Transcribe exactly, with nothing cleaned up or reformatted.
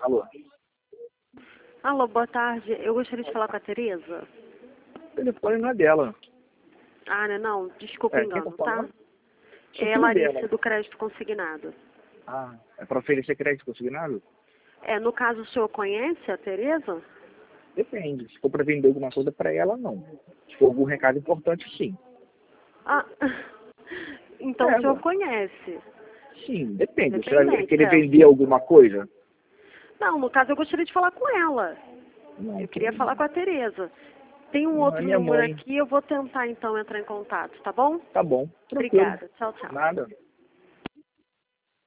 Alô? Alô, boa tarde. Eu gostaria de falar com a Tereza. O telefone não é dela. Ah, né? Não, desculpa o É, quem tá engano, tá? falando? Sou É a filho Larissa, dela. do crédito consignado. Ah, é para oferecer crédito consignado? É, no caso, o senhor conhece a Tereza? Depende. Se for para vender alguma coisa para ela, não. Se for algum recado importante, sim. Ah, então o É, senhor ué. conhece. Sim, depende. Você vai Independente, querer é. vender alguma coisa? Não, no caso, eu gostaria de falar com ela. Não, Eu que queria falar com a Tereza. Tem um não é outro minha número mãe. aqui, eu vou tentar, então, entrar em contato, tá bom? Tá bom, tranquilo. Obrigada. Tchau, tchau. Nada.